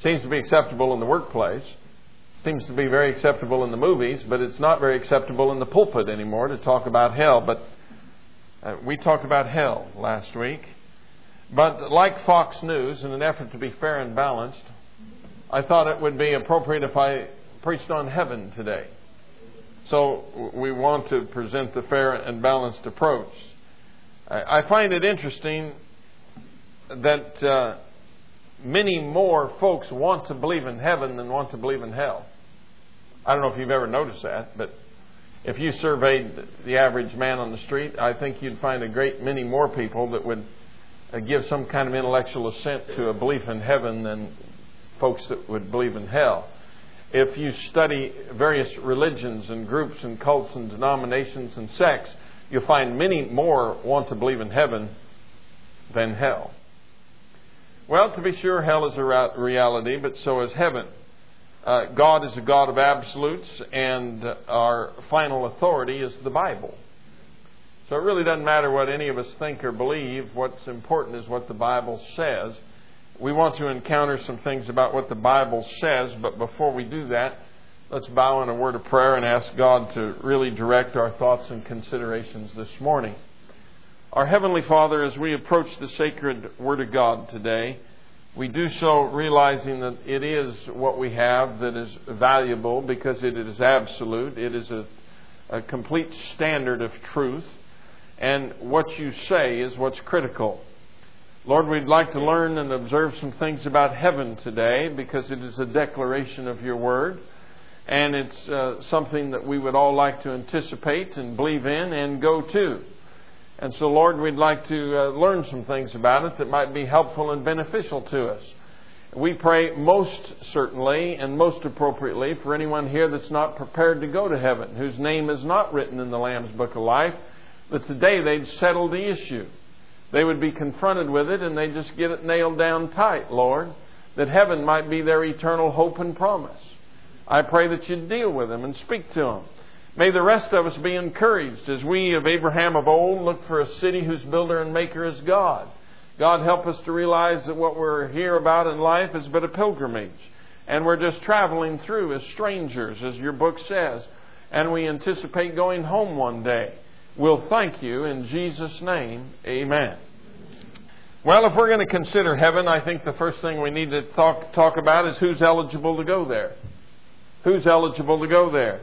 Seems to be acceptable in the workplace. Seems to be very acceptable in the movies, but it's not very acceptable in the pulpit anymore to talk about hell. But we talked about hell last week. But like Fox News, in an effort to be fair and balanced, I thought it would be appropriate if I preached on heaven today. So we want to present the fair and balanced approach. I find it interesting that many more folks want to believe in heaven than want to believe in hell. I don't know if you've ever noticed that, but if you surveyed the average man on the street, I think you'd find a great many more people that would give some kind of intellectual assent to a belief in heaven than folks that would believe in hell. If you study various religions and groups and cults and denominations and sects, you'll find many more want to believe in heaven than hell. Well, to be sure, hell is a reality, but so is heaven. God is a God of absolutes, and our final authority is the Bible. So it really doesn't matter what any of us think or believe. What's important is what the Bible says. We want to encounter some things about what the Bible says, but before we do that, let's bow in a word of prayer and ask God to really direct our thoughts and considerations this morning. Our Heavenly Father, as we approach the sacred Word of God today, we do so realizing that it is what we have that is valuable because it is absolute. It is a complete standard of truth. And what you say is what's critical. Lord, we'd like to learn and observe some things about heaven today because it is a declaration of your Word. And it's something that we would all like to anticipate and believe in and go to. And so, Lord, we'd like to learn some things about it that might be helpful and beneficial to us. We pray most certainly and most appropriately for anyone here that's not prepared to go to heaven, whose name is not written in the Lamb's Book of Life, that today they'd settle the issue. They would be confronted with it and they'd just get it nailed down tight, Lord, that heaven might be their eternal hope and promise. I pray that you'd deal with them and speak to them. May the rest of us be encouraged as we of Abraham of old look for a city whose builder and maker is God. God, help us to realize that what we're here about in life is but a pilgrimage. And we're just traveling through as strangers, as your book says. And we anticipate going home one day. We'll thank you in Jesus' name. Amen. Well, if we're going to consider heaven, I think the first thing we need to talk about is who's eligible to go there. Who's eligible to go there?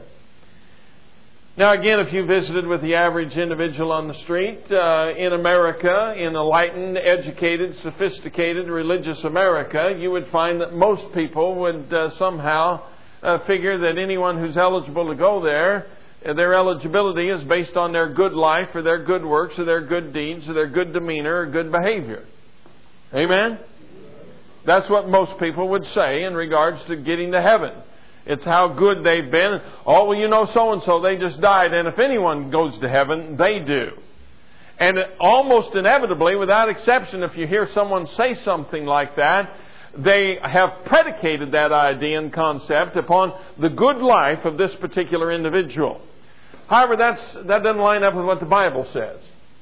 Now, again, if you visited with the average individual on the street in America, in enlightened, educated, sophisticated, religious America, you would find that most people would somehow figure that anyone who's eligible to go there, their eligibility is based on their good life or their good works or their good deeds or their good demeanor or good behavior. Amen? That's what most people would say in regards to getting to heaven. It's how good they've been. Oh, well, you know, so-and-so, they just died. And if anyone goes to heaven, they do. And almost inevitably, without exception, if you hear someone say something like that, they have predicated that idea and concept upon the good life of this particular individual. However, that doesn't line up with what the Bible says.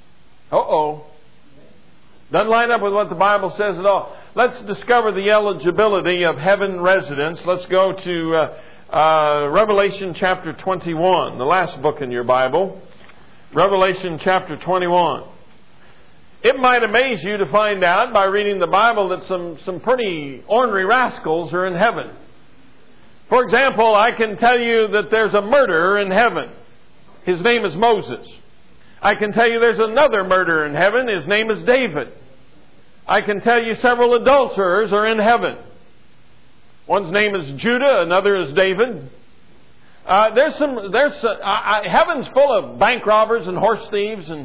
Doesn't line up with what the Bible says at all. Let's discover the eligibility of heaven residents. Let's go to Revelation chapter 21, the last book in your Bible. Revelation chapter 21. It might amaze you to find out by reading the Bible that some pretty ornery rascals are in heaven. For example, I can tell you that there's a murderer in heaven. His name is Moses. I can tell you there's another murderer in heaven. His name is David. I can tell you several adulterers are in heaven. One's name is Judah, another is David. Heaven's full of bank robbers and horse thieves and,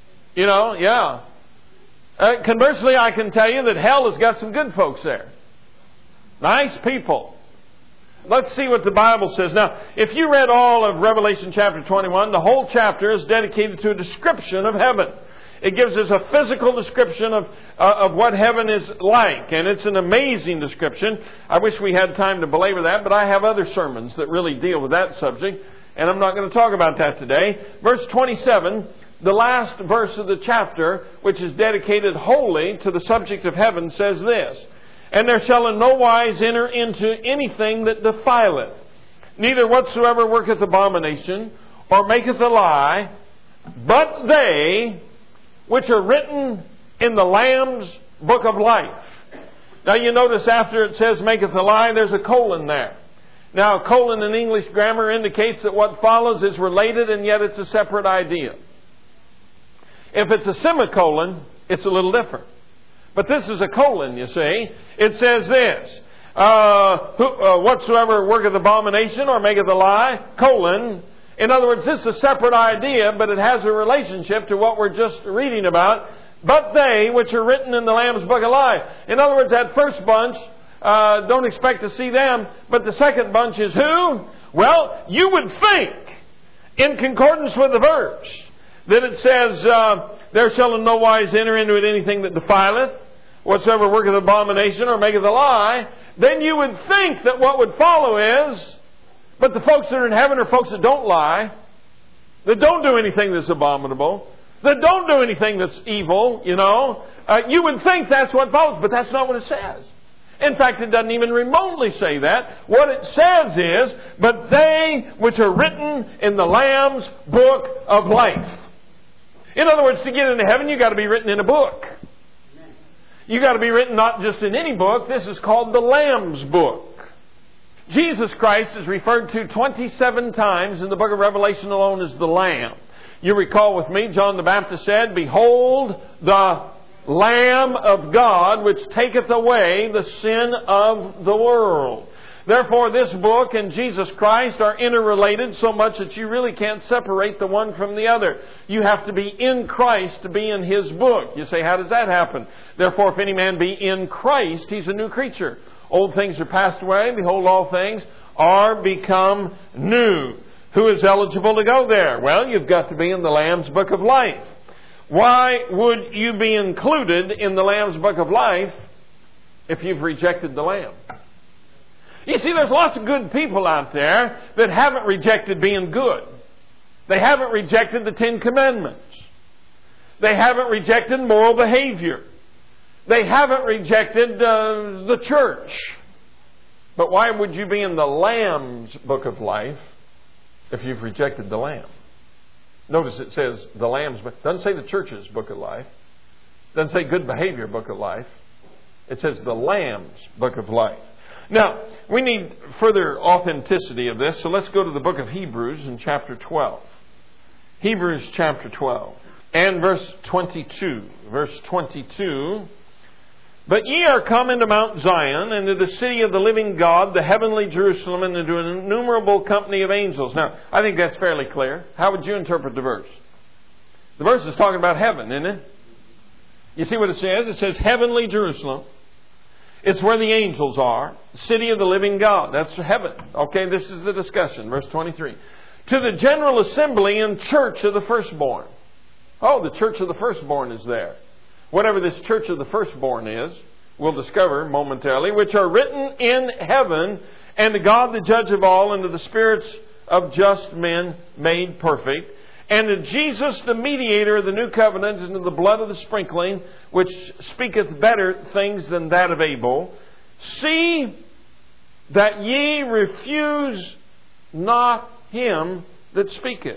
conversely, I can tell you that hell has got some good folks there. Nice people. Let's see what the Bible says. Now, if you read all of Revelation chapter 21, the whole chapter is dedicated to a description of heaven. It gives us a physical description of what heaven is like. And it's an amazing description. I wish we had time to belabor that, but I have other sermons that really deal with that subject. And I'm not going to talk about that today. Verse 27, the last verse of the chapter, which is dedicated wholly to the subject of heaven, says this. And there shall in no wise enter into anything that defileth, neither whatsoever worketh abomination, or maketh a lie, but they which are written in the Lamb's book of life. Now you notice after it says maketh a lie, there's a colon there. Now a colon in English grammar indicates that what follows is related and yet it's a separate idea. If it's a semicolon, it's a little different. But this is a colon, you see. It says this, whatsoever worketh abomination or maketh a lie, colon. In other words, this is a separate idea, but it has a relationship to what we're just reading about. But they which are written in the Lamb's book of life. In other words, that first bunch, don't expect to see them. But the second bunch is who? Well, you would think, in concordance with the verse, that it says, there shall in no wise enter into it anything that defileth, whatsoever worketh abomination or maketh a lie. Then you would think that what would follow is, but the folks that are in heaven are folks that don't lie, that don't do anything that's abominable, that don't do anything that's evil, you know. You would think that's what follows, but that's not what it says. In fact, it doesn't even remotely say that. What it says is, but they which are written in the Lamb's book of life. In other words, to get into heaven, you've got to be written in a book. You've got to be written not just in any book. This is called the Lamb's book. Jesus Christ is referred to 27 times in the book of Revelation alone as the Lamb. You recall with me, John the Baptist said, behold the Lamb of God, which taketh away the sin of the world. Therefore, this book and Jesus Christ are interrelated so much that you really can't separate the one from the other. You have to be in Christ to be in His book. You say, how does that happen? Therefore, if any man be in Christ, he's a new creature. Old things are passed away. Behold, all things are become new. Who is eligible to go there? Well, you've got to be in the Lamb's book of life. Why would you be included in the Lamb's book of life if you've rejected the Lamb? You see, there's lots of good people out there that haven't rejected being good. They haven't rejected the Ten Commandments. They haven't rejected moral behavior. They haven't rejected the church. But why would you be in the Lamb's book of life if you've rejected the Lamb? Notice it says the Lamb's book. It doesn't say the church's book of life. It doesn't say good behavior book of life. It says the Lamb's book of life. Now, we need further authenticity of this, so let's go to the book of Hebrews in chapter 12. Hebrews chapter 12 and verse 22. Verse 22. But ye are come into Mount Zion, and to the city of the living God, the heavenly Jerusalem, and into an innumerable company of angels. Now, I think that's fairly clear. How would you interpret the verse? The verse is talking about heaven, isn't it? You see what it says? It says heavenly Jerusalem. It's where the angels are. City of the living God. That's heaven. Okay, this is the discussion. Verse 23. To the general assembly and church of the firstborn. Oh, the church of the firstborn is there. Whatever this church of the firstborn is, we'll discover momentarily, which are written in heaven, and to God the judge of all, and to the spirits of just men made perfect, and to Jesus the mediator of the new covenant, and to the blood of the sprinkling, which speaketh better things than that of Abel. See that ye refuse not him that speaketh.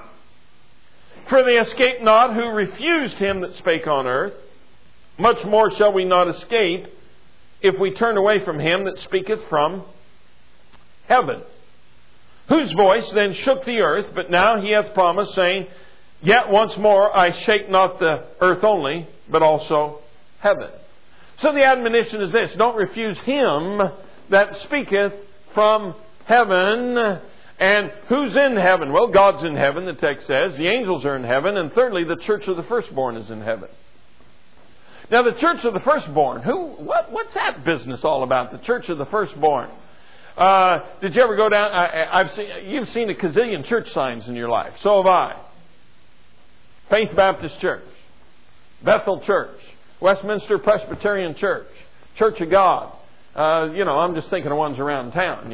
For they escape not who refused him that spake on earth. Much more shall we not escape if we turn away from him that speaketh from heaven. Whose voice then shook the earth, but now he hath promised, saying, Yet once more I shake not the earth only, but also heaven. So the admonition is this: don't refuse him that speaketh from heaven. And who's in heaven? Well, God's in heaven, the text says. The angels are in heaven. And thirdly, the church of the firstborn is in heaven. Now, the church of the firstborn, what's that business all about? The church of the firstborn. Did you ever go down? You've seen a gazillion church signs in your life. So have I. Faith Baptist Church, Bethel Church, Westminster Presbyterian Church, Church of God. I'm just thinking of ones around town,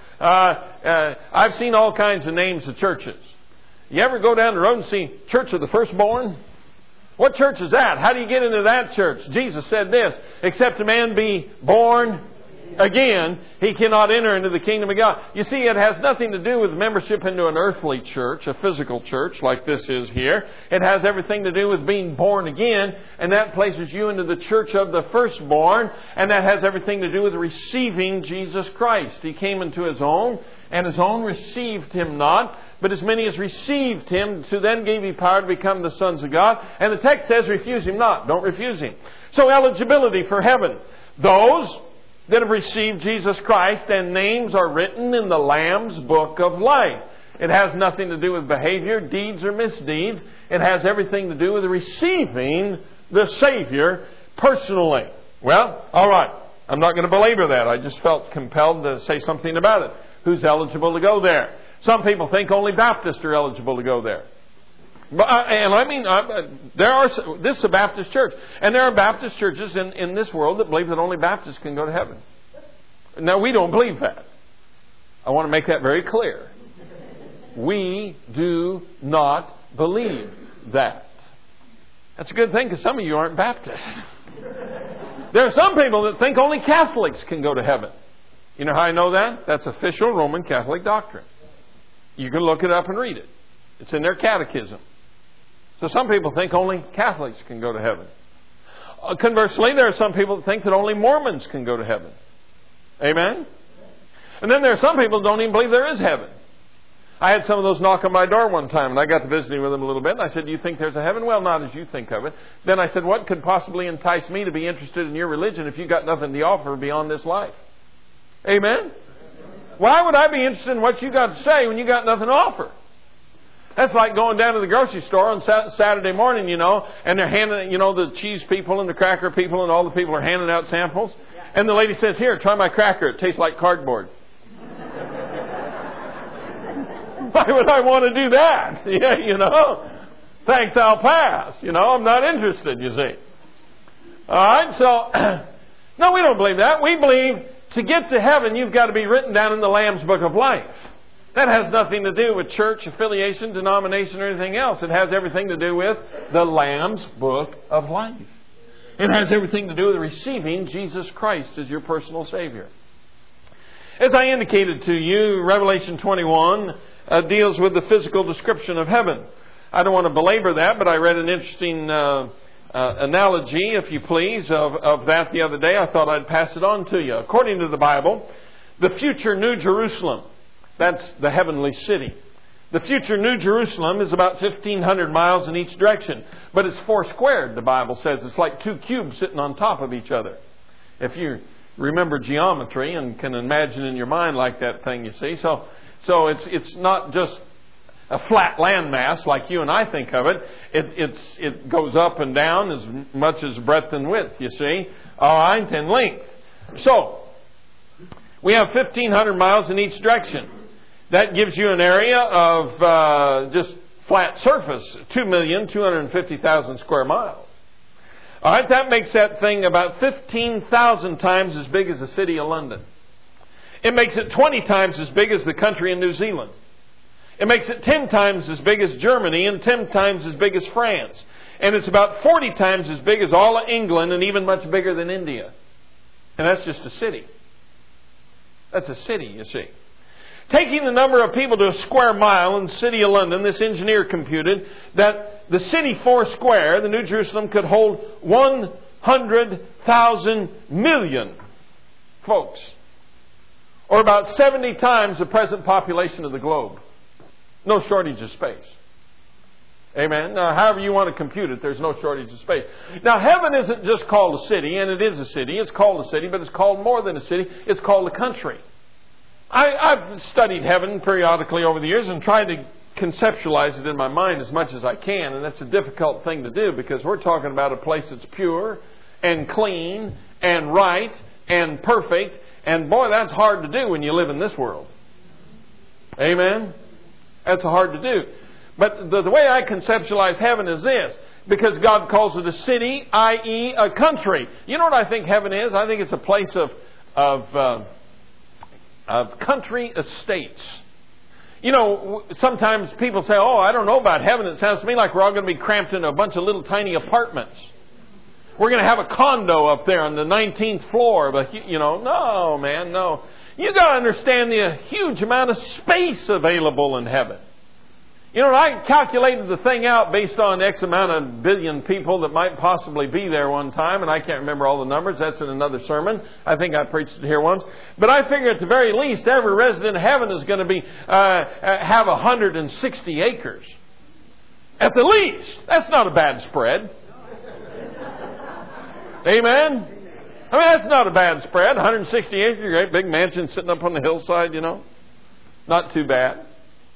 I've seen all kinds of names of churches. You ever go down the road and see Church of the Firstborn? What church is that? How do you get into that church? Jesus said this, except a man be born again, he cannot enter into the kingdom of God. You see, it has nothing to do with membership into an earthly church, a physical church like this is here. It has everything to do with being born again, and that places you into the church of the firstborn, and that has everything to do with receiving Jesus Christ. He came into His own, and His own received Him not. But as many as received Him, to them gave He power to become the sons of God. And the text says, refuse Him not. Don't refuse Him. So eligibility for heaven. Those that have received Jesus Christ, and names are written in the Lamb's book of life. It has nothing to do with behavior, deeds, or misdeeds. It has everything to do with receiving the Savior personally. Well, all right. I'm not going to belabor that. I just felt compelled to say something about it. Who's eligible to go there? Some people think only Baptists are eligible to go there. This is a Baptist church. And there are Baptist churches in this world that believe that only Baptists can go to heaven. Now, we don't believe that. I want to make that very clear. We do not believe that. That's a good thing because some of you aren't Baptists. There are some people that think only Catholics can go to heaven. You know how I know that? That's official Roman Catholic doctrine. You can look it up and read it. It's in their catechism. So some people think only Catholics can go to heaven. Conversely, there are some people that think that only Mormons can go to heaven. Amen? And then there are some people who don't even believe there is heaven. I had some of those knock on my door one time, and I got to visiting with them a little bit. And I said, do you think there's a heaven? Well, not as you think of it. Then I said, what could possibly entice me to be interested in your religion if you got nothing to offer beyond this life? Amen? Why would I be interested in what you got to say when you got nothing to offer? That's like going down to the grocery store on Saturday morning, and they're handing, the cheese people and the cracker people and all the people are handing out samples. And the lady says, here, try my cracker. It tastes like cardboard. Why would I want to do that? Yeah, thanks, I'll pass. I'm not interested, you see. All right, so, no, we don't believe that. We believe to get to heaven, you've got to be written down in the Lamb's Book of Life. That has nothing to do with church affiliation, denomination, or anything else. It has everything to do with the Lamb's Book of Life. It has everything to do with receiving Jesus Christ as your personal Savior. As I indicated to you, Revelation 21 deals with the physical description of heaven. I don't want to belabor that, but I read an interesting analogy, if you please, of that the other day. I thought I'd pass it on to you. According to the Bible, the future New Jerusalem, that's the heavenly city. The future New Jerusalem is about 1,500 miles in each direction. But it's four squared, the Bible says. It's like two cubes sitting on top of each other. If you remember geometry and can imagine in your mind like that thing, you see. So it's not just a flat landmass like you and I think of it. It goes up and down as much as breadth and width, you see. All right, and length. So we have 1,500 miles in each direction. That gives you an area of just flat surface, 2,250,000 square miles. All right, that makes that thing about 15,000 times as big as the city of London. It makes it 20 times as big as the country in New Zealand. It makes it 10 times as big as Germany and 10 times as big as France. And it's about 40 times as big as all of England and even much bigger than India. And that's just a city. That's a city, you see. Taking the number of people to a square mile in the city of London, this engineer computed that the city four square, the New Jerusalem, could hold 100,000 million folks. Or about 70 times the present population of the globe. No shortage of space. Amen. Now, however you want to compute it, there's no shortage of space. Now, heaven isn't just called a city, and it is a city. It's called a city, but it's called more than a city. It's called a country. I've studied heaven periodically over the years and tried to conceptualize it in my mind as much as I can, and that's a difficult thing to do because we're talking about a place that's pure and clean and right and perfect, and boy, that's hard to do when you live in this world. Amen? That's hard to do. But the way I conceptualize heaven is this, because God calls it a city, i.e. a country. You know what I think heaven is? I think it's a place of country estates. You know, sometimes people say, oh, I don't know about heaven. It sounds to me like we're all going to be cramped in a bunch of little tiny apartments. We're going to have a condo up there on the 19th floor. But, no, man, no. You got to understand the huge amount of space available in heaven. I calculated the thing out based on X amount of billion people that might possibly be there one time, and I can't remember all the numbers. That's in another sermon. I think I preached it here once. But I figure at the very least, every resident of heaven is going to be have 160 acres. At the least. That's not a bad spread. Amen? I mean, that's not a bad spread. 160 acres, great big mansion sitting up on the hillside, Not too bad.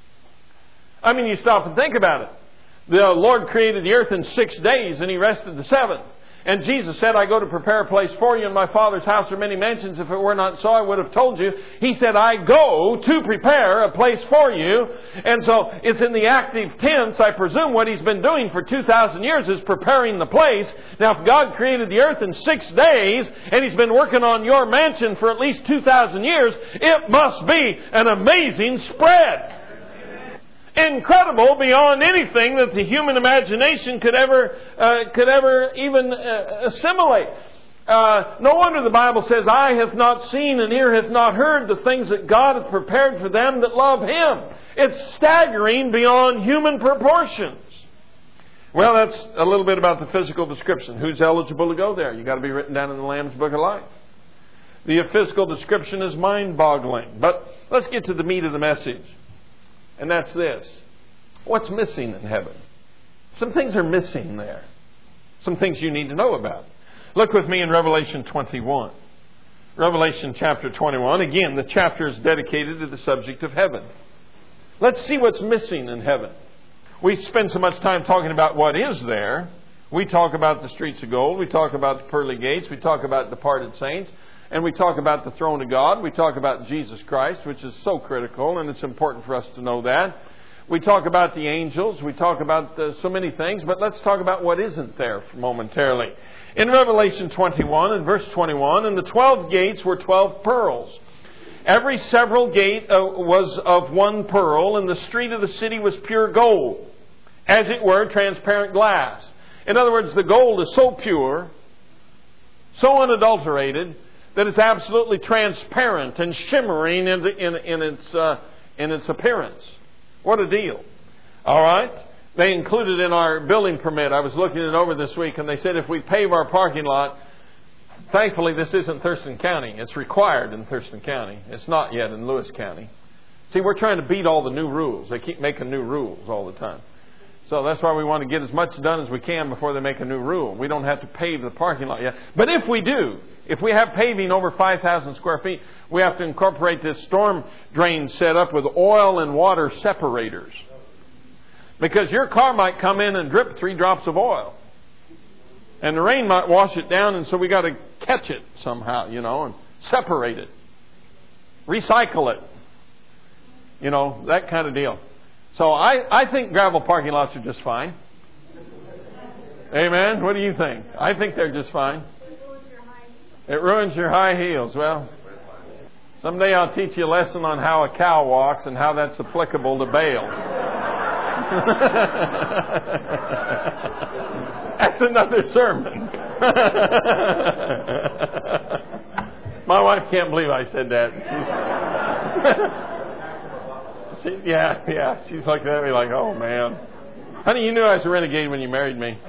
I mean, you stop and think about it. The Lord created the earth in 6 days and He rested the seventh. And Jesus said, I go to prepare a place for you. In my Father's house are many mansions. If it were not so, I would have told you. He said, I go to prepare a place for you. And so it's in the active tense. I presume what He's been doing for 2,000 years is preparing the place. Now, if God created the earth in 6 days and He's been working on your mansion for at least 2,000 years, it must be an amazing spread. Incredible beyond anything that the human imagination could ever even assimilate. No wonder the Bible says, eye hath not seen and ear hath not heard the things that God hath prepared for them that love Him. It's staggering beyond human proportions. Well, that's a little bit about the physical description. Who's eligible to go there? You've got to be written down in the Lamb's Book of Life. The physical description is mind-boggling. But let's get to the meat of the message. And that's this. What's missing in heaven? Some things are missing there. Some things you need to know about. Look with me in Revelation 21. Revelation chapter 21. Again, the chapter is dedicated to the subject of heaven. Let's see what's missing in heaven. We spend so much time talking about what is there. We talk about the streets of gold. We talk about the pearly gates. We talk about departed saints. And we talk about the throne of God. We talk about Jesus Christ, which is so critical, and it's important for us to know that. We talk about the angels. We talk about so many things, but let's talk about what isn't there momentarily. In Revelation 21 and verse 21, and the 12 gates were 12 pearls. Every several gate was of one pearl, and the street of the city was pure gold, as it were, transparent glass. In other words, the gold is so pure, so unadulterated, that it's absolutely transparent and shimmering in its appearance. What a deal. All right? They included in our building permit. I was looking it over this week, and they said if we pave our parking lot, thankfully this isn't Thurston County. It's required in Thurston County. It's not yet in Lewis County. See, we're trying to beat all the new rules. They keep making new rules all the time. So that's why we want to get as much done as we can before they make a new rule. We don't have to pave the parking lot yet. But if we do, if we have paving over 5,000 square feet, we have to incorporate this storm drain set up with oil and water separators. Because your car might come in and drip 3 drops of oil. And the rain might wash it down, and so we got to catch it somehow, and separate it. Recycle it. That kind of deal. So I think gravel parking lots are just fine. Amen? What do you think? I think they're just fine. It ruins your high heels. Well, someday I'll teach you a lesson on how a cow walks and how that's applicable to Baal. That's another sermon. My wife can't believe I said that. Yeah. She's looking at me like, oh, man. Honey, you knew I was a renegade when you married me.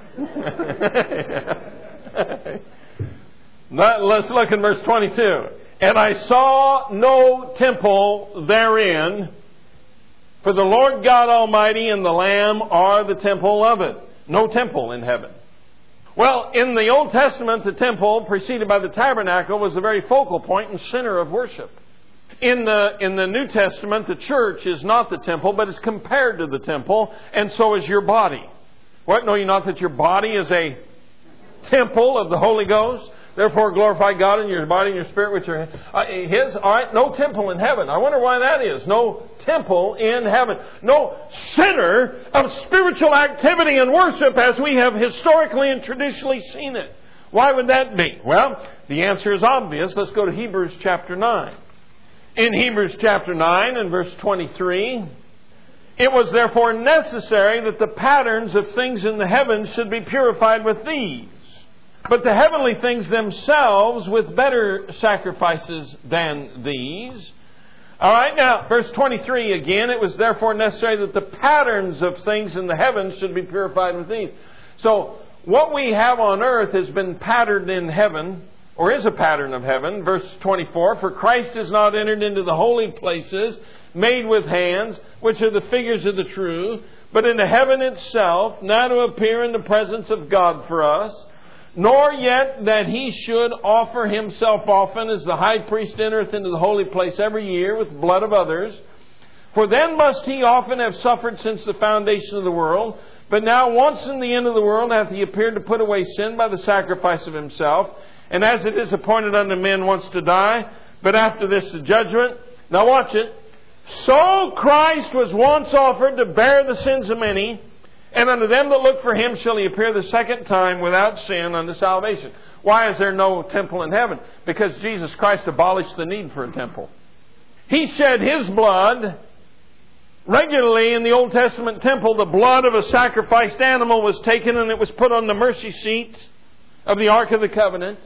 Let's look in verse 22. And I saw no temple therein, for the Lord God Almighty and the Lamb are the temple of it. No temple in heaven. Well, in the Old Testament, the temple, preceded by the tabernacle, was the very focal point and center of worship. In the New Testament, the church is not the temple, but is compared to the temple, and so is your body. What? Know you not that your body is a temple of the Holy Ghost? Therefore glorify God in your body and your spirit, which are His. All right, no temple in heaven. I wonder why that is. No temple in heaven. No center of spiritual activity and worship as we have historically and traditionally seen it. Why would that be? Well, the answer is obvious. Let's go to Hebrews chapter 9. In Hebrews chapter 9 and verse 23, It was therefore necessary that the patterns of things in the heavens should be purified with these, but the heavenly things themselves with better sacrifices than these. All right, now, verse 23 again, it was therefore necessary that the patterns of things in the heavens should be purified with these. So, what we have on earth has been patterned in heaven, or is a pattern of heaven. Verse 24, for Christ has not entered into the holy places made with hands, which are the figures of the true, but into heaven itself, now to appear in the presence of God for us, nor yet that He should offer Himself often, as the high priest entereth into the holy place every year with blood of others. For then must He often have suffered since the foundation of the world. But now once in the end of the world hath He appeared to put away sin by the sacrifice of Himself. And as it is appointed unto men once to die, but after this the judgment. Now watch it. So Christ was once offered to bear the sins of many, and unto them that look for Him shall He appear the second time without sin unto salvation. Why is there no temple in heaven? Because Jesus Christ abolished the need for a temple. He shed His blood. Regularly in the Old Testament temple, the blood of a sacrificed animal was taken and it was put on the mercy seat of the Ark of the Covenant.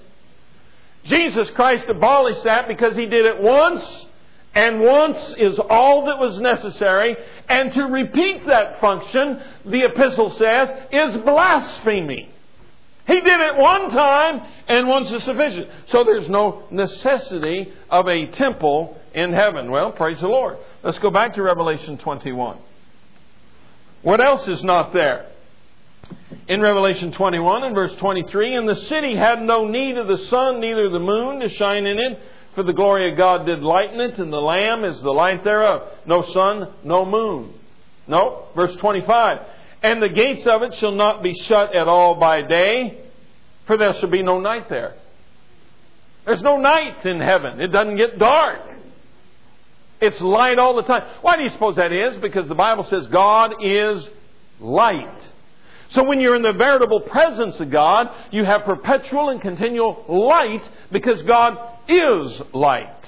Jesus Christ abolished that because He did it once, and once is all that was necessary. And to repeat that function, the epistle says, is blasphemy. He did it one time, and once is sufficient. So there's no necessity of a temple in heaven. Well, praise the Lord. Let's go back to Revelation 21. What else is not there? In Revelation 21 and verse 23, and the city had no need of the sun, neither the moon to shine in it, for the glory of God did lighten it, and the Lamb is the light thereof. No sun, no moon. No. Verse 25. And the gates of it shall not be shut at all by day, for there shall be no night there. There's no night in heaven. It doesn't get dark. It's light all the time. Why do you suppose that is? Because the Bible says God is light. So when you're in the veritable presence of God, you have perpetual and continual light because God is light.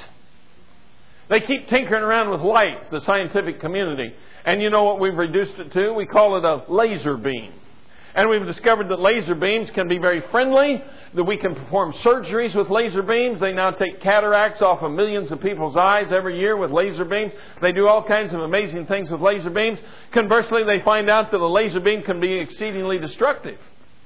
They keep tinkering around with light, the scientific community. And you know what we've reduced it to? We call it a laser beam. And we've discovered that laser beams can be very friendly, that we can perform surgeries with laser beams. They now take cataracts off of millions of people's eyes every year with laser beams. They do all kinds of amazing things with laser beams. Conversely, they find out that a laser beam can be exceedingly destructive.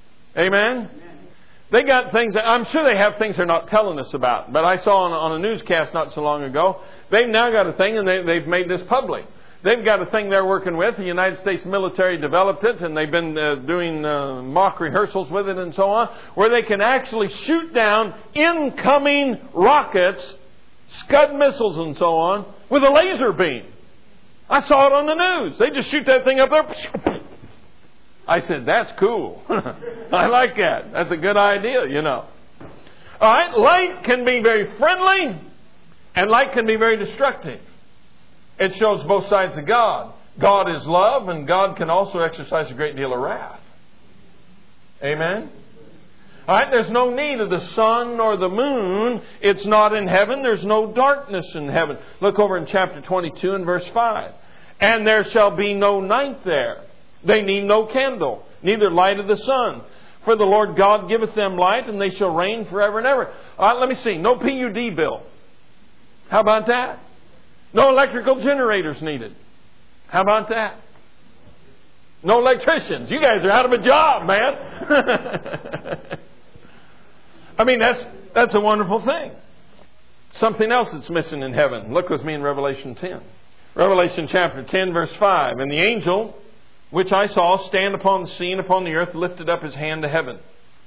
Amen? They got things, I'm sure they have things they're not telling us about. But I saw on a newscast not so long ago, they've now got a thing and they've made this public. They've got a thing they're working with. The United States military developed it, and they've been doing mock rehearsals with it and so on, where they can actually shoot down incoming rockets, Scud missiles and so on, with a laser beam. I saw it on the news. They just shoot that thing up there. I said, that's cool. I like that. That's a good idea, you know. All right, light can be very friendly, and light can be very destructive. It shows both sides of God. God is love, and God can also exercise a great deal of wrath. Amen? All right, there's no need of the sun nor the moon. It's not in heaven. There's no darkness in heaven. Look over in chapter 22 and verse 5. And there shall be no night there. They need no candle, neither light of the sun. For the Lord God giveth them light, and they shall reign forever and ever. All right, let me see. No PUD bill. How about that? No electrical generators needed. How about that? No electricians. You guys are out of a job, man. I mean, that's a wonderful thing. Something else that's missing in heaven. Look with me in Revelation 10. Revelation chapter 10, verse 5. And the angel which I saw stand upon the sea and upon the earth lifted up his hand to heaven,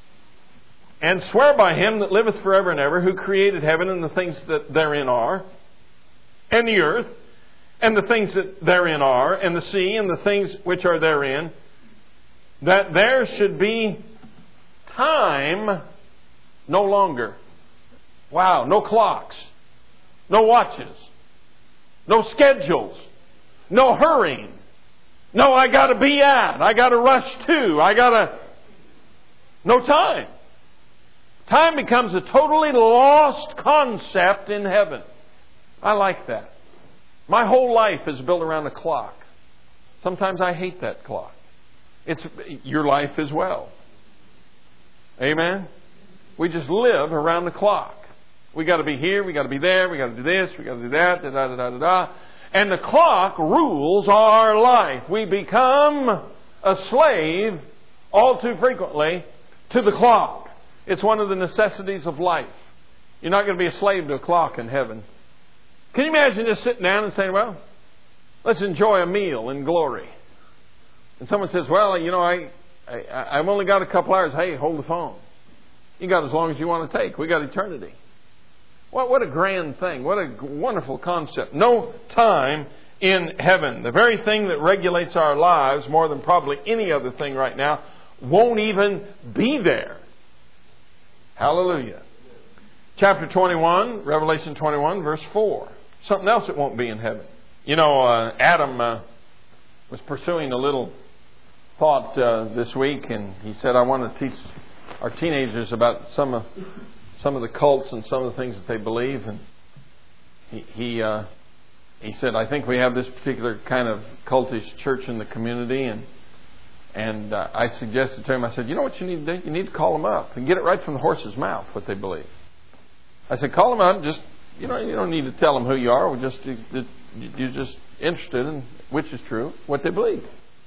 and swear by him that liveth forever and ever, who created heaven and the things that therein are, and the earth, and the things that therein are, and the sea, and the things which are therein, that there should be time no longer. Wow, no clocks, no watches, no schedules, no hurrying. No, I got to be at. I got to rush to. No time. Time becomes a totally lost concept in heaven. I like that. My whole life is built around a clock. Sometimes I hate that clock. It's your life as well. Amen? We just live around the clock. We got to be here, we got to be there, we got to do this, we got to do that, da da da da da da. And the clock rules our life. We become a slave all too frequently to the clock. It's one of the necessities of life. You're not going to be a slave to a clock in heaven. Can you imagine just sitting down and saying, well, let's enjoy a meal in glory. And someone says, well, you know, I've only got a couple hours. Hey, hold the phone. You got as long as you want to take. We got eternity. What a grand thing. What a wonderful concept. No time in heaven. The very thing that regulates our lives more than probably any other thing right now won't even be there. Hallelujah. Chapter 21, Revelation 21, verse 4. Something else that won't be in heaven. You know, Adam was pursuing a little thought this week, and he said, I want to teach our teenagers about some of the cults and some of the things that they believe. And he said, I think we have this particular kind of cultish church in the community. And I suggested to him, I said, you know what you need to do? You need to call them up and get it right from the horse's mouth, what they believe. I said, call them up. Just, you don't need to tell them who you are. You're just interested in which is true, what they believe.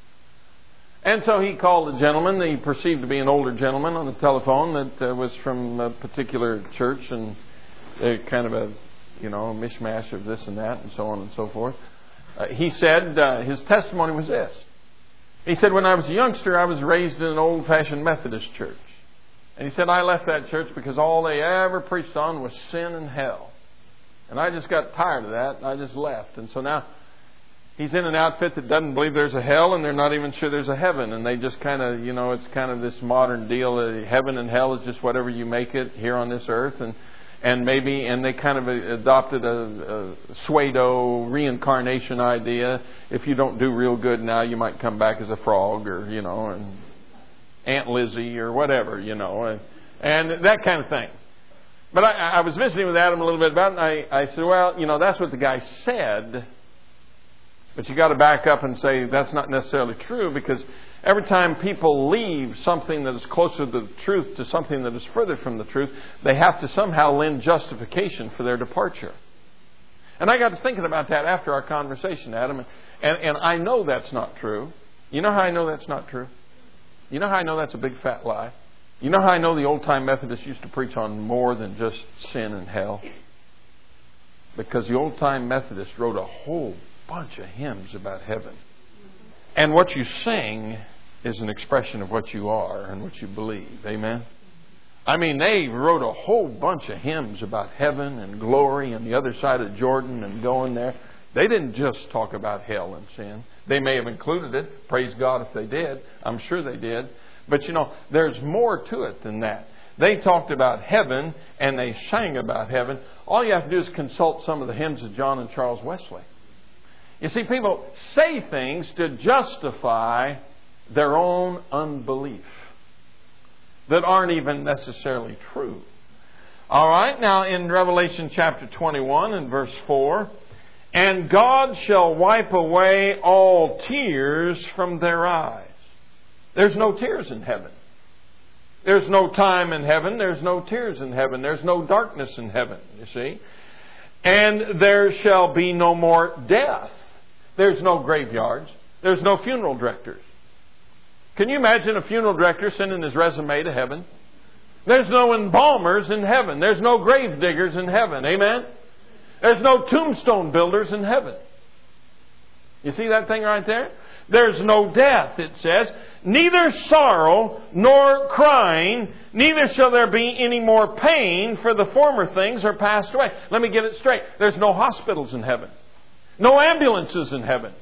And so he called a gentleman that he perceived to be an older gentleman on the telephone that was from a particular church, and kind of a mishmash of this and that and so on and so forth. He said his testimony was this. He said, when I was a youngster, I was raised in an old-fashioned Methodist church. And he said, I left that church because all they ever preached on was sin and hell. And I just got tired of that, and I just left. And so now he's in an outfit that doesn't believe there's a hell, and they're not even sure there's a heaven. And they just kind of, it's kind of this modern deal. Heaven and hell is just whatever you make it here on this earth. And they kind of adopted a pseudo reincarnation idea. If you don't do real good now, you might come back as a frog, or, and Aunt Lizzie or whatever, and that kind of thing. But I was visiting with Adam a little bit about it, and I said, well, that's what the guy said. But you got to back up and say that's not necessarily true, because every time people leave something that is closer to the truth to something that is further from the truth, they have to somehow lend justification for their departure. And I got to thinking about that after our conversation, Adam, and I know that's not true. You know how I know that's not true? You know how I know that's a big fat lie? You know how I know the old-time Methodists used to preach on more than just sin and hell? Because the old-time Methodists wrote a whole bunch of hymns about heaven. And what you sing is an expression of what you are and what you believe. Amen? I mean, they wrote a whole bunch of hymns about heaven and glory and the other side of Jordan and going there. They didn't just talk about hell and sin. They may have included it. Praise God if they did. I'm sure they did. But there's more to it than that. They talked about heaven and they sang about heaven. All you have to do is consult some of the hymns of John and Charles Wesley. You see, people say things to justify their own unbelief that aren't even necessarily true. All right, now in Revelation chapter 21 and verse 4, and God shall wipe away all tears from their eyes. There's no tears in heaven. There's no time in heaven. There's no tears in heaven. There's no darkness in heaven, you see. And there shall be no more death. There's no graveyards. There's no funeral directors. Can you imagine a funeral director sending his resume to heaven? There's no embalmers in heaven. There's no grave diggers in heaven. Amen? There's no tombstone builders in heaven. You see that thing right there? There's no death, it says. Neither sorrow nor crying, neither shall there be any more pain, for the former things are passed away. Let me get it straight. There's no hospitals in heaven. No ambulances in heaven.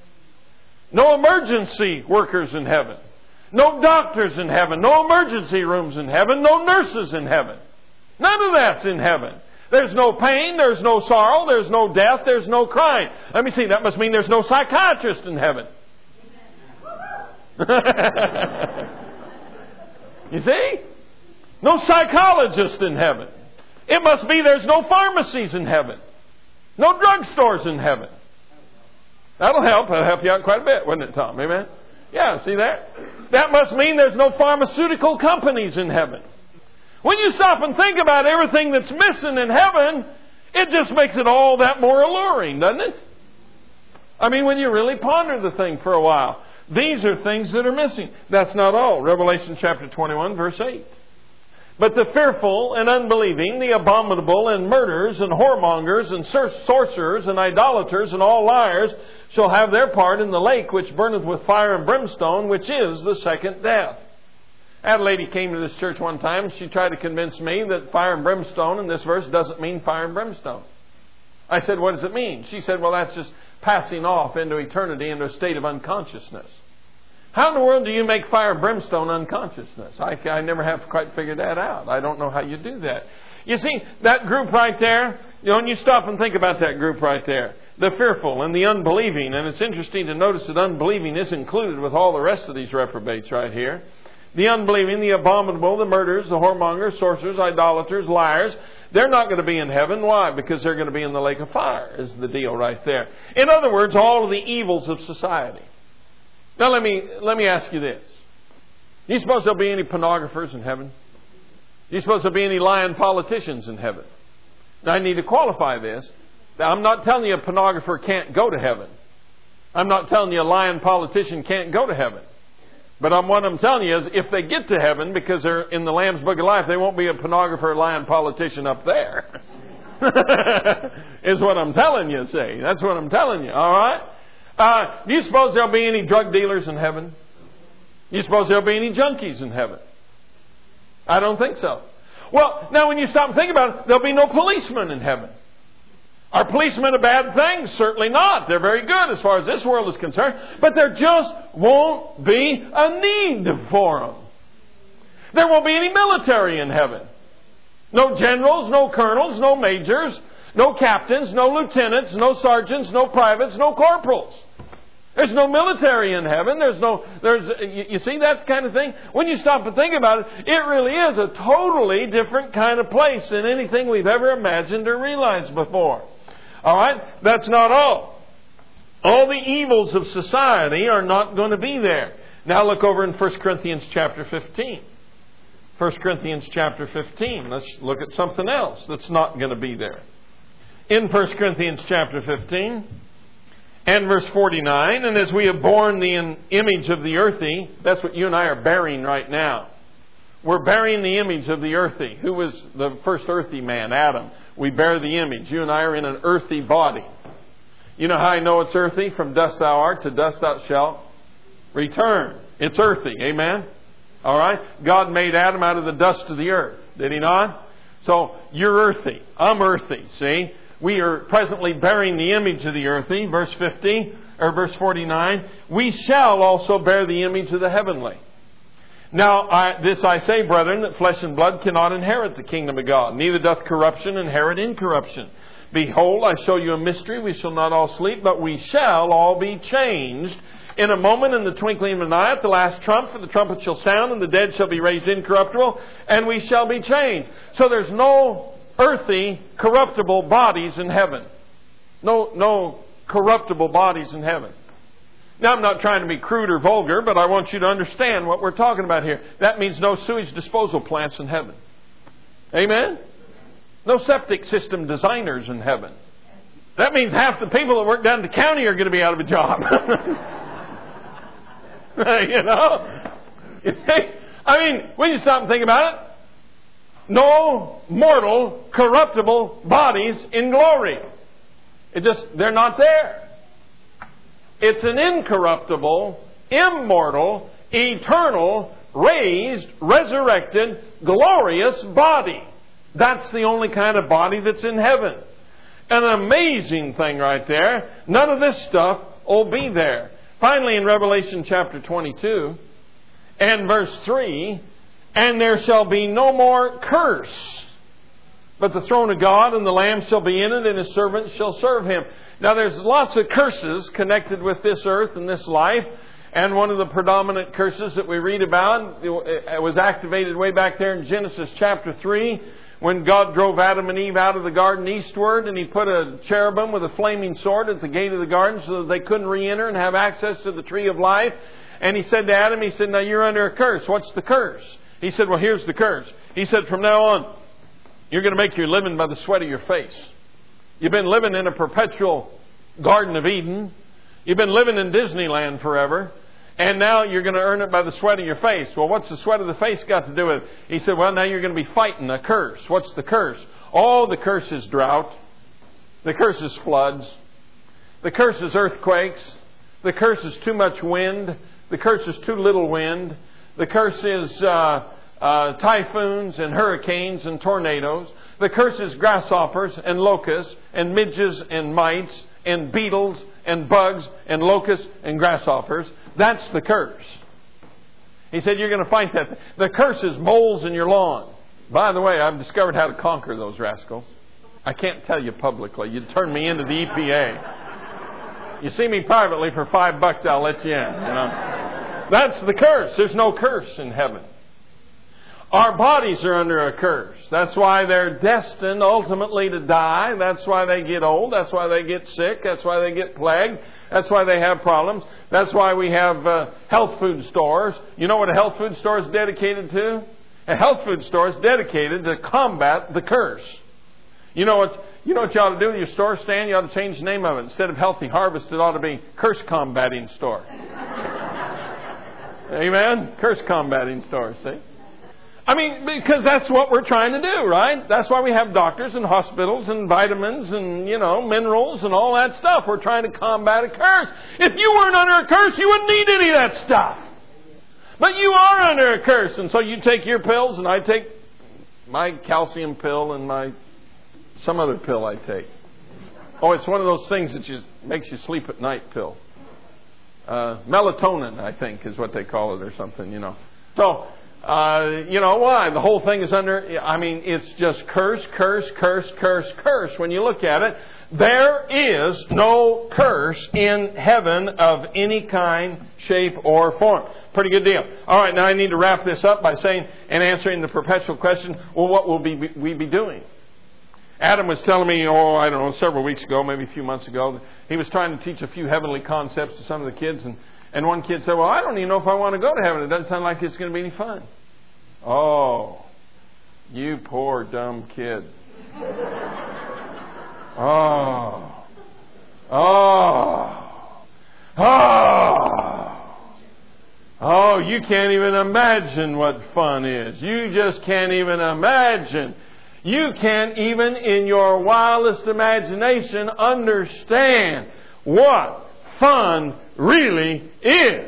No emergency workers in heaven. No doctors in heaven. No emergency rooms in heaven. No nurses in heaven. None of that's in heaven. There's no pain. There's no sorrow. There's no death. There's no crying. Let me see. That must mean there's no psychiatrist in heaven. You see? No psychologist in heaven. It must be there's no pharmacies in heaven. No drugstores in heaven. That'll help. That'll help you out quite a bit, wouldn't it, Tom? Amen? Yeah, see that? That must mean there's no pharmaceutical companies in heaven. When you stop and think about everything that's missing in heaven, it just makes it all that more alluring, doesn't it? I mean, when you really ponder the thing for a while, these are things that are missing. That's not all. Revelation chapter 21, verse 8. But the fearful and unbelieving, the abominable and murderers and whoremongers and sorcerers and idolaters and all liars shall have their part in the lake which burneth with fire and brimstone, which is the second death. I had a lady came to this church one time and she tried to convince me that fire and brimstone in this verse doesn't mean fire and brimstone. I said, what does it mean? She said, well, that's just passing off into eternity, into a state of unconsciousness. How in the world do you make fire and brimstone unconsciousness? I never have quite figured that out. I don't know how you do that. You see, that group right there, when you stop and think about that group right there, the fearful and the unbelieving, and it's interesting to notice that unbelieving is included with all the rest of these reprobates right here. The unbelieving, the abominable, the murderers, the whoremongers, sorcerers, idolaters, liars, they're not going to be in heaven. Why? Because they're going to be in the lake of fire, is the deal right there. In other words, all of the evils of society. Now let me ask you this. Do you suppose there'll be any pornographers in heaven? Do you suppose there'll be any lying politicians in heaven? Now I need to qualify this. Now, I'm not telling you a pornographer can't go to heaven. I'm not telling you a lying politician can't go to heaven. But what I'm telling you is if they get to heaven because they're in the Lamb's Book of Life, there won't be a pornographer or lying politician up there. Is what I'm telling you, see. That's what I'm telling you, all right? Do you suppose there'll be any drug dealers in heaven? Do you suppose there'll be any junkies in heaven? I don't think so. Well, now when you stop and think about it, there'll be no policemen in heaven. Are policemen a bad thing? Certainly not. They're very good as far as this world is concerned. But there just won't be a need for them. There won't be any military in heaven. No generals, no colonels, no majors, no captains, no lieutenants, no sergeants, no privates, no corporals. There's no military in heaven. You see that kind of thing? When you stop and think about it, it really is a totally different kind of place than anything we've ever imagined or realized before. All right? That's not all. All the evils of society are not going to be there. Now look over in 1 Corinthians chapter 15. 1 Corinthians chapter 15. Let's look at something else that's not going to be there. In 1 Corinthians chapter 15 and verse 49, and as we have borne the image of the earthy, that's what you and I are bearing right now. We're bearing the image of the earthy. Who was the first earthy man? Adam. We bear the image. You and I are in an earthy body. You know how I know it's earthy? From dust thou art, to dust thou shalt return. It's earthy. Amen? All right? God made Adam out of the dust of the earth. Did He not? So you're earthy. I'm earthy. See? We are presently bearing the image of the earthy. Verse 50 or verse 49. We shall also bear the image of the heavenly. Now, this I say, brethren, that flesh and blood cannot inherit the kingdom of God. Neither doth corruption inherit incorruption. Behold, I show you a mystery. We shall not all sleep, but we shall all be changed. In a moment, in the twinkling of an eye, at the last trump, for the trumpet shall sound, and the dead shall be raised incorruptible, and we shall be changed. So there's no earthy, corruptible bodies in heaven. No corruptible bodies in heaven. Now, I'm not trying to be crude or vulgar, but I want you to understand what we're talking about here. That means no sewage disposal plants in heaven. Amen? No septic system designers in heaven. That means half the people that work down in the county are going to be out of a job. You know? I mean, when you stop and think about it, no mortal, corruptible bodies in glory. They're not there. It's an incorruptible, immortal, eternal, raised, resurrected, glorious body. That's the only kind of body that's in heaven. An amazing thing right there. None of this stuff will be there. Finally, in Revelation chapter 22 and verse 3, and there shall be no more curse, but the throne of God and the Lamb shall be in it, and His servants shall serve Him. Now, there's lots of curses connected with this earth and this life. And one of the predominant curses that we read about, it was activated way back there in Genesis chapter 3, when God drove Adam and Eve out of the garden eastward, and He put a cherubim with a flaming sword at the gate of the garden so that they couldn't re-enter and have access to the tree of life. And He said to Adam, He said, now you're under a curse. What's the curse? He said, well, here's the curse. He said, from now on, you're going to make your living by the sweat of your face. You've been living in a perpetual Garden of Eden. You've been living in Disneyland forever. And now you're going to earn it by the sweat of your face. Well, what's the sweat of the face got to do with it? He said, well, now you're going to be fighting a curse. What's the curse? Oh, the curse is drought. The curse is floods. The curse is earthquakes. The curse is too much wind. The curse is too little wind. The curse is typhoons and hurricanes and tornadoes. The curse is grasshoppers and locusts and midges and mites and beetles and bugs and locusts and grasshoppers. That's the curse. He said, you're going to fight that. The curse is moles in your lawn. By the way, I've discovered how to conquer those rascals. I can't tell you publicly. You'd turn me into the EPA. You see me privately for $5, I'll let you in. That's the curse. There's no curse in heaven. Our bodies are under a curse. That's why they're destined ultimately to die. That's why they get old. That's why they get sick. That's why they get plagued. That's why they have problems. That's why we have health food stores. You know what a health food store is dedicated to? A health food store is dedicated to combat the curse. You know what you ought to do with your store stand? You ought to change the name of it. Instead of Healthy Harvest, it ought to be Curse Combating Store. Amen? Curse Combating Store, see? I mean, because that's what we're trying to do, right? That's why we have doctors and hospitals and vitamins and, minerals and all that stuff. We're trying to combat a curse. If you weren't under a curse, you wouldn't need any of that stuff. But you are under a curse. And so you take your pills and I take my calcium pill and some other pill I take. Oh, it's one of those things that just makes you sleep at night pill. Melatonin, I think, is what they call it or something, So... why? The whole thing is it's just curse, curse, curse, curse, curse. When you look at it, there is no curse in heaven of any kind, shape, or form. Pretty good deal. All right, now I need to wrap this up by saying and answering the perpetual question, well, what will we be doing? Adam was telling me, several weeks ago, maybe a few months ago, he was trying to teach a few heavenly concepts to some of the kids, and one kid said, well, I don't even know if I want to go to heaven. It doesn't sound like it's going to be any fun. Oh, you poor dumb kid. Oh, you can't even imagine what fun is. You just can't even imagine. You can't even in your wildest imagination understand what fun really is.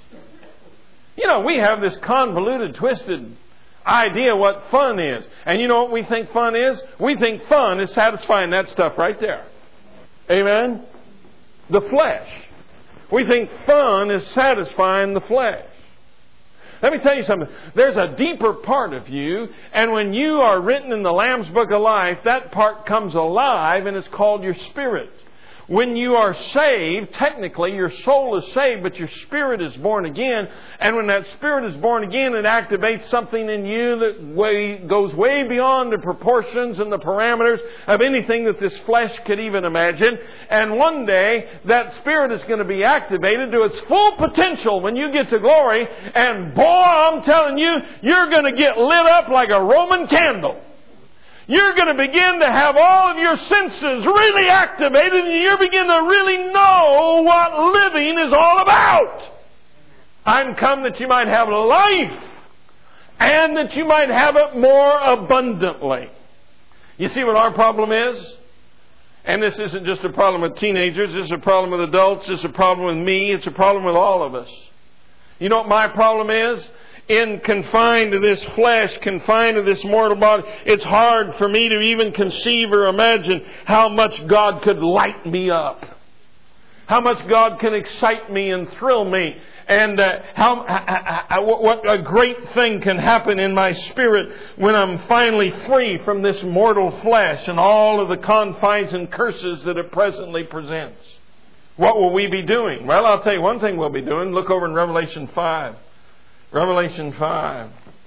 We have this convoluted, twisted idea what fun is. And you know what we think fun is? We think fun is satisfying that stuff right there. Amen? The flesh. We think fun is satisfying the flesh. Let me tell you something. There's a deeper part of you, and when you are written in the Lamb's Book of Life, that part comes alive, and it's called your spirit. When you are saved, technically your soul is saved, but your spirit is born again. And when that spirit is born again, it activates something in you that goes way beyond the proportions and the parameters of anything that this flesh could even imagine. And one day, that spirit is going to be activated to its full potential when you get to glory. And boy, I'm telling you, you're going to get lit up like a Roman candle. You're going to begin to have all of your senses really activated, and you begin to really know what living is all about. I'm come that you might have life, and that you might have it more abundantly. You see what our problem is? And this isn't just a problem with teenagers. This is a problem with adults. This is a problem with me. It's a problem with all of us. You know what my problem is? Confined to this flesh, confined to this mortal body, it's hard for me to even conceive or imagine how much God could light me up. How much God can excite me and thrill me. And what a great thing can happen in my spirit when I'm finally free from this mortal flesh and all of the confines and curses that it presently presents. What will we be doing? Well, I'll tell you one thing we'll be doing. Look over in Revelation 5. Revelation 5.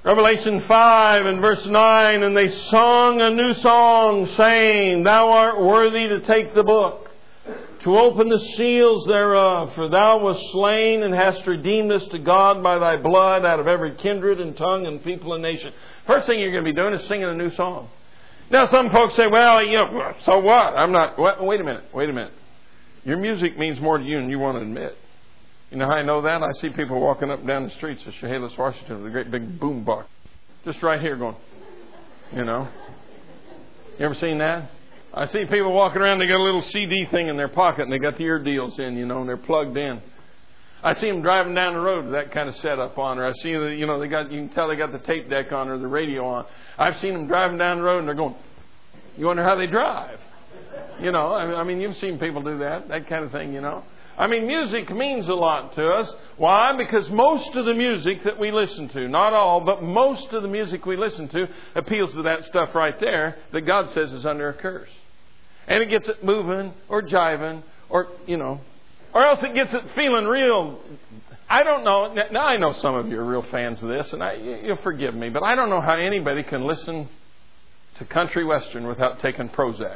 Revelation 5 and verse 9, and they sung a new song, saying, Thou art worthy to take the book, to open the seals thereof, for Thou wast slain and hast redeemed us to God by Thy blood out of every kindred and tongue and people and nation. First thing you're going to be doing is singing a new song. Now some folks say, well, so what? Wait a minute. Your music means more to you than you want to admit. You know how I know that? I see people walking up and down the streets of Chehalis, Washington with a great big boom box. Just right here going, You ever seen that? I see people walking around, they got a little CD thing in their pocket and they got the ear deals in, and they're plugged in. I see them driving down the road with that kind of setup on, or I see, you can tell they got the tape deck on or the radio on. I've seen them driving down the road and they're going, you wonder how they drive. You've seen people do that kind of thing, music means a lot to us. Why? Because most of the music that we listen to, not all, but most of the music we listen to appeals to that stuff right there that God says is under a curse. And it gets it moving or jiving or else it gets it feeling real. I don't know. Now I know some of you are real fans of this, and you'll forgive me, but I don't know how anybody can listen to country western without taking Prozac.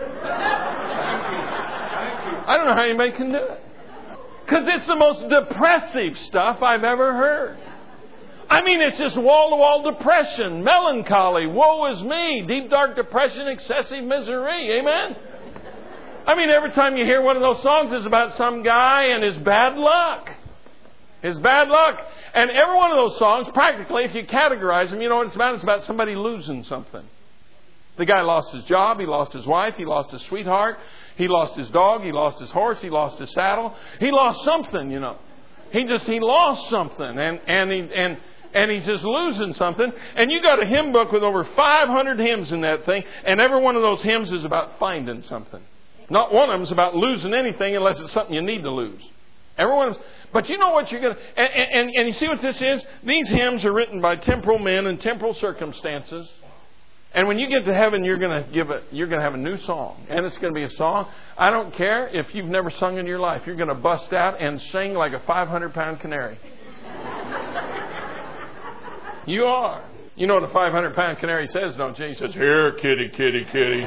I don't know how anybody can do it. Because it's the most depressive stuff I've ever heard. It's just wall-to-wall depression, melancholy, woe is me, deep, dark depression, excessive misery. Amen? Every time you hear one of those songs, it's about some guy and his bad luck. His bad luck. And every one of those songs, practically, if you categorize them, you know what it's about? It's about somebody losing something. The guy lost his job, he lost his wife, he lost his sweetheart, he lost his dog, he lost his horse, he lost his saddle. He lost something, He lost something, and he's just losing something. And you got a hymn book with over 500 hymns in that thing, and every one of those hymns is about finding something. Not one of them is about losing anything unless it's something you need to lose. Every one of them. But you know what you're going to... And you see what this is? These hymns are written by temporal men in temporal circumstances. And when you get to heaven, you're going to have a new song. And it's going to be a song. I don't care if you've never sung in your life. You're going to bust out and sing like a 500-pound canary. You are. You know what a 500-pound canary says, don't you? He says, here, kitty, kitty, kitty.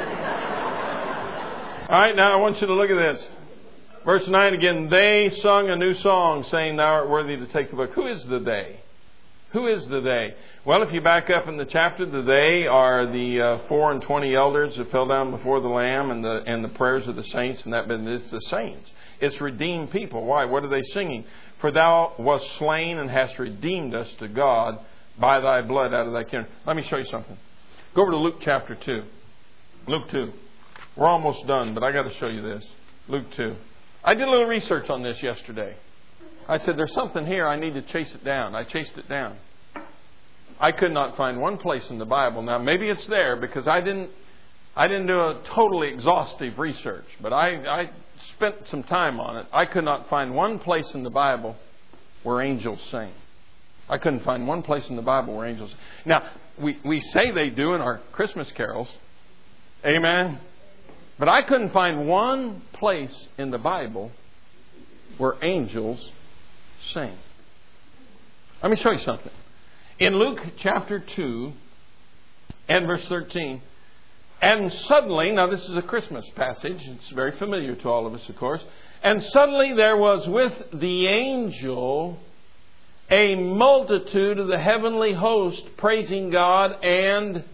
All right, now I want you to look at this. Verse 9 again. They sung a new song, saying, Thou art worthy to take the book. Who is the they? Who is the they? Well, if you back up in the chapter, the they are the 24 elders that fell down before the Lamb and the prayers of the saints, and it's the saints. It's redeemed people. Why? What are they singing? For Thou wast slain and hast redeemed us to God by Thy blood out of Thy kindred. Let me show you something. Go over to Luke chapter 2. Luke 2. We're almost done, but I got to show you this. Luke 2. I did a little research on this yesterday. I said, there's something here. I need to chase it down. I chased it down. I could not find one place in the Bible. Now, maybe it's there because I didn't do a totally exhaustive research, but I spent some time on it. I could not find one place in the Bible where angels sing. I couldn't find one place in the Bible where angels sing. Now, we say they do in our Christmas carols. Amen. But I couldn't find one place in the Bible where angels sing. Let me show you something. In Luke chapter 2 and verse 13, and suddenly, now this is a Christmas passage, it's very familiar to all of us, of course, and suddenly there was with the angel a multitude of the heavenly host praising God and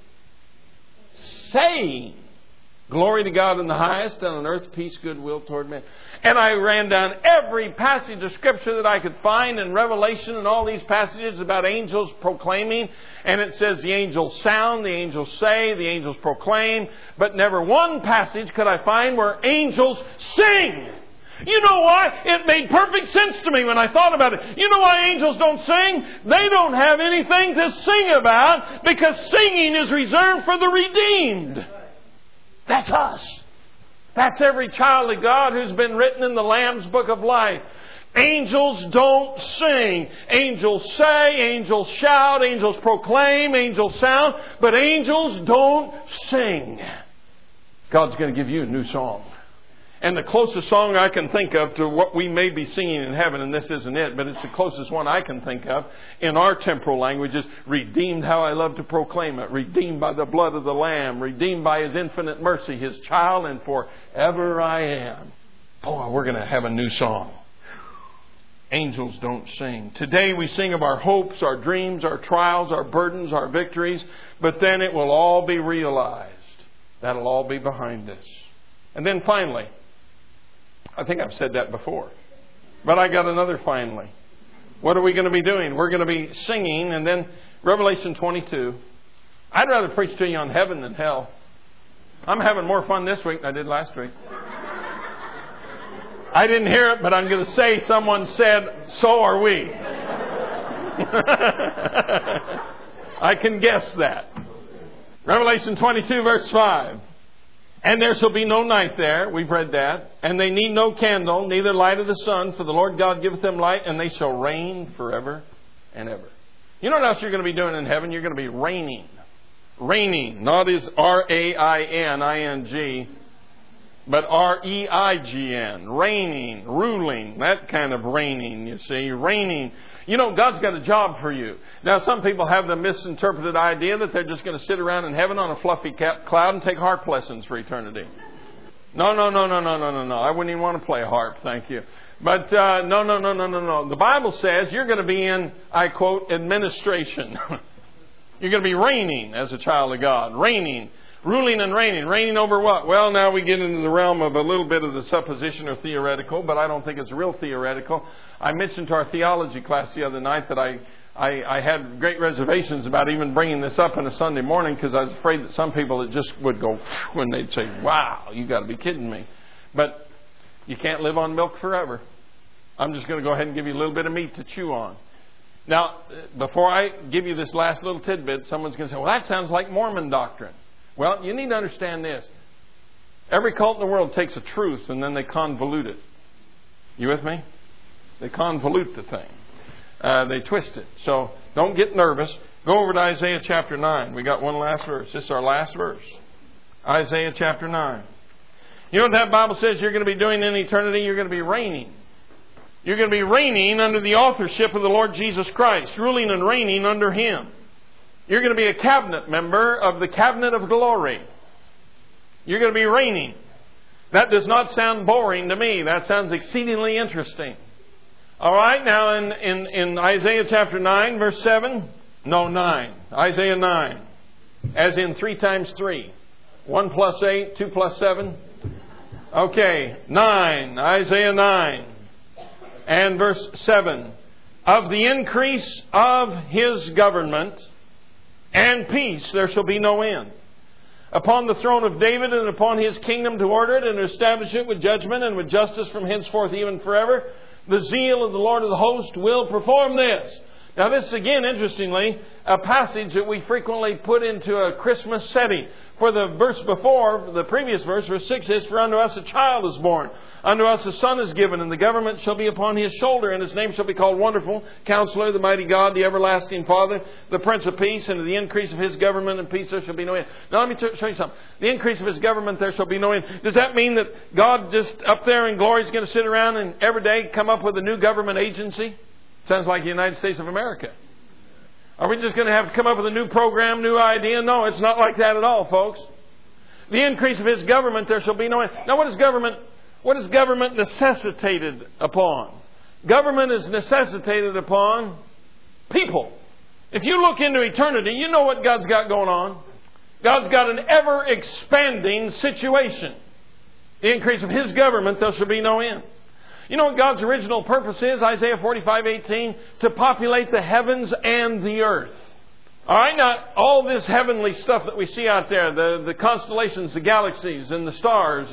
saying, Glory to God in the highest, and on earth peace, goodwill toward men. And I ran down every passage of Scripture that I could find in Revelation and all these passages about angels proclaiming. And it says the angels sound, the angels say, the angels proclaim. But never one passage could I find where angels sing. You know why? It made perfect sense to me when I thought about it. You know why angels don't sing? They don't have anything to sing about because singing is reserved for the redeemed. That's us. That's every child of God who's been written in the Lamb's Book of Life. Angels don't sing. Angels say, angels shout, angels proclaim, angels sound, but angels don't sing. God's going to give you a new song. And the closest song I can think of to what we may be singing in heaven, and this isn't it, but it's the closest one I can think of in our temporal language, is redeemed, how I love to proclaim it. Redeemed by the blood of the Lamb. Redeemed by His infinite mercy. His child, and forever I am. Boy, we're going to have a new song. Angels don't sing. Today we sing of our hopes, our dreams, our trials, our burdens, our victories. But then it will all be realized. That'll all be behind us. And then finally, I think I've said that before, but I got another finally. What are we going to be doing? We're going to be singing, and then Revelation 22. I'd rather preach to you on heaven than hell. I'm having more fun this week than I did last week. I didn't hear it, but I'm going to say someone said, so are we. I can guess that. Revelation 22 verse 5. And there shall be no night there. We've read that. And they need no candle, neither light of the sun, for the Lord God giveth them light, and they shall reign forever and ever. You know what else you're going to be doing in heaven? You're going to be reigning. Reigning. Not as R-A-I-N-I-N-G, but R-E-I-G-N. Reigning, ruling, that kind of reigning, you see. Reigning. You know, God's got a job for you. Now, some people have the misinterpreted idea that they're just going to sit around in heaven on a fluffy cloud and take harp lessons for eternity. No. I wouldn't even want to play a harp, thank you. But no. The Bible says you're going to be in, I quote, administration. You're going to be reigning as a child of God. Reigning. Ruling and reigning. Reigning over what? Well, now we get into the realm of a little bit of the supposition or theoretical, but I don't think it's real theoretical. I mentioned to our theology class the other night that I had great reservations about even bringing this up on a Sunday morning, because I was afraid that some people that just would go when they'd say, wow, you got to be kidding me. But you can't live on milk forever. I'm just going to go ahead and give you a little bit of meat to chew on. Now, before I give you this last little tidbit, someone's going to say, well, that sounds like Mormon doctrine. Well, you need to understand this. Every cult in the world takes a truth and then they convolute it. You with me? They convolute the thing. They twist it. So don't get nervous. Go over to Isaiah chapter 9. We got one last verse. This is our last verse. Isaiah chapter 9. You know what that Bible says you're going to be doing in eternity? You're going to be reigning. You're going to be reigning under the authorship of the Lord Jesus Christ. Ruling and reigning under Him. You're going to be a cabinet member of the cabinet of glory. You're going to be reigning. That does not sound boring to me. That sounds exceedingly interesting. All right, now in Isaiah chapter 9, verse 7. No, 9. Isaiah 9. As in 3 times 3. 1 plus 8, 2 plus 7. Okay, 9. Isaiah 9. And verse 7. Of the increase of His government and peace there shall be no end. Upon the throne of David and upon His kingdom, to order it and establish it with judgment and with justice from henceforth even forever. The zeal of the Lord of the host will perform this. Now this is again, interestingly, a passage that we frequently put into a Christmas setting. For the verse before, the previous verse, verse 6 is, for unto us a child is born. Unto us a son is given, and the government shall be upon His shoulder, and His name shall be called Wonderful, Counselor, the Mighty God, the Everlasting Father, the Prince of Peace, and to the increase of His government and peace there shall be no end. Now let me show you something. The increase of His government there shall be no end. Does that mean that God just up there in glory is going to sit around and every day come up with a new government agency? Sounds like the United States of America. Are we just going to have to come up with a new program, new idea? No, it's not like that at all, folks. The increase of His government there shall be no end. Now what is government? What is government necessitated upon? Government is necessitated upon people. If you look into eternity, you know what God's got going on. God's got an ever-expanding situation. The increase of His government, there shall be no end. You know what God's original purpose is? Isaiah 45:18, to populate the heavens and the earth. All right, now all this heavenly stuff that we see out there, the constellations, the galaxies, and the stars,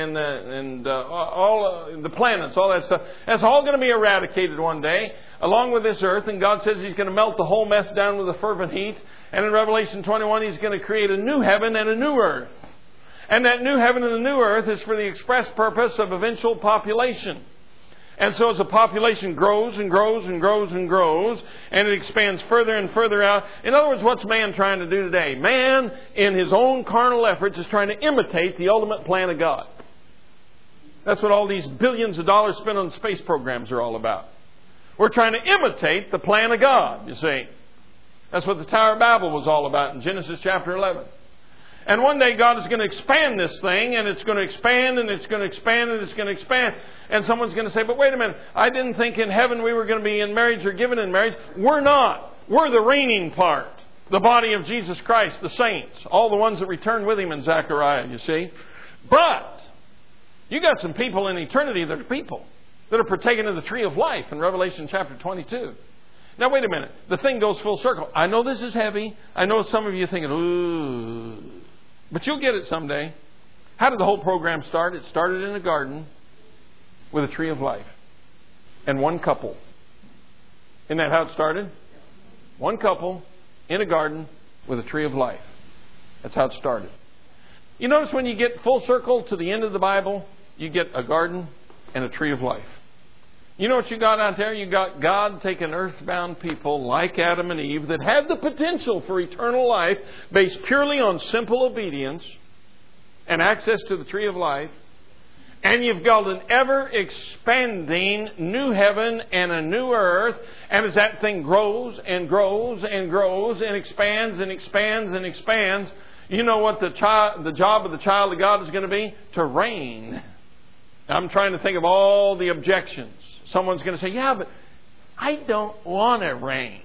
and all the planets, all that stuff, that's all going to be eradicated one day, along with this earth. And God says He's going to melt the whole mess down with a fervent heat. And in Revelation 21, He's going to create a new heaven and a new earth. And that new heaven and the new earth is for the express purpose of eventual population. And so as the population grows and grows and grows and grows, and it expands further and further out. In other words, what's man trying to do today? Man, in his own carnal efforts, is trying to imitate the ultimate plan of God. That's what all these billions of dollars spent on space programs are all about. We're trying to imitate the plan of God, you see. That's what the Tower of Babel was all about in Genesis chapter 11. And one day God is going to expand this thing, and it's going to expand, and it's going to expand, and it's going to expand. And someone's going to say, but wait a minute, I didn't think in heaven we were going to be in marriage or given in marriage. We're not. We're the reigning part. The body of Jesus Christ, the saints, all the ones that returned with Him in Zechariah, you see. But you got some people in eternity that are people that are partaking of the tree of life in Revelation chapter 22. Now, wait a minute. The thing goes full circle. I know this is heavy. I know some of you are thinking, ooh. But you'll get it someday. How did the whole program start? It started in a garden with a tree of life. And one couple. Isn't that how it started? One couple in a garden with a tree of life. That's how it started. You notice when you get full circle to the end of the Bible, you get a garden and a tree of life. You know what you got out there? You got God taking earthbound people like Adam and Eve that have the potential for eternal life based purely on simple obedience and access to the tree of life. And you've got an ever-expanding new heaven and a new earth. And as that thing grows and grows and grows and expands and expands and expands, you know what the job of the child of God is going to be? To reign. I'm trying to think of all the objections. Someone's going to say, yeah, but I don't want to reign.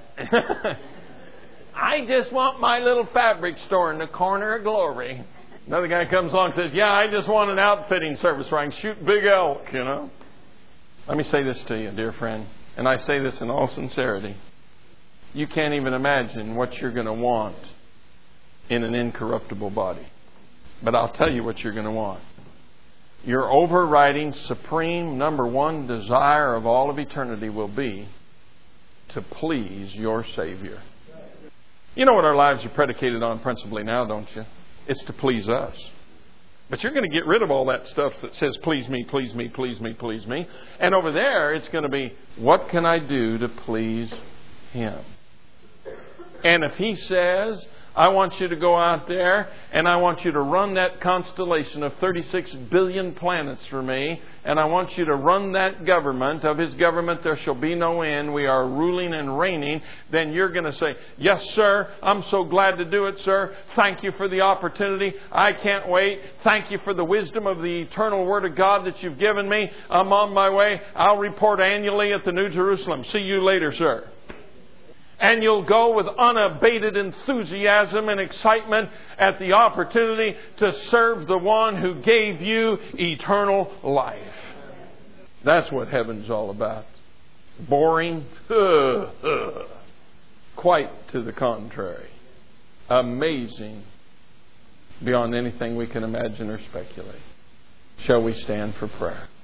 I just want my little fabric store in the corner of glory. Another guy comes along and says, yeah, I just want an outfitting service where I can shoot big elk, you know. Let me say this to you, dear friend, and I say this in all sincerity. You can't even imagine what you're going to want in an incorruptible body. But I'll tell you what you're going to want. Your overriding, supreme, number one desire of all of eternity will be to please your Savior. You know what our lives are predicated on principally now, don't you? It's to please us. But you're going to get rid of all that stuff that says, please me, please me, please me, please me. And over there, it's going to be, what can I do to please Him? And if He says, I want you to go out there and I want you to run that constellation of 36 billion planets for me, and I want you to run that government. Of His government there shall be no end. We are ruling and reigning. Then you're going to say, yes, sir. I'm so glad to do it, sir. Thank you for the opportunity. I can't wait. Thank you for the wisdom of the eternal Word of God that you've given me. I'm on my way. I'll report annually at the New Jerusalem. See you later, sir. And you'll go with unabated enthusiasm and excitement at the opportunity to serve the one who gave you eternal life. That's what heaven's all about. Boring? Quite to the contrary. Amazing beyond anything we can imagine or speculate. Shall we stand for prayer?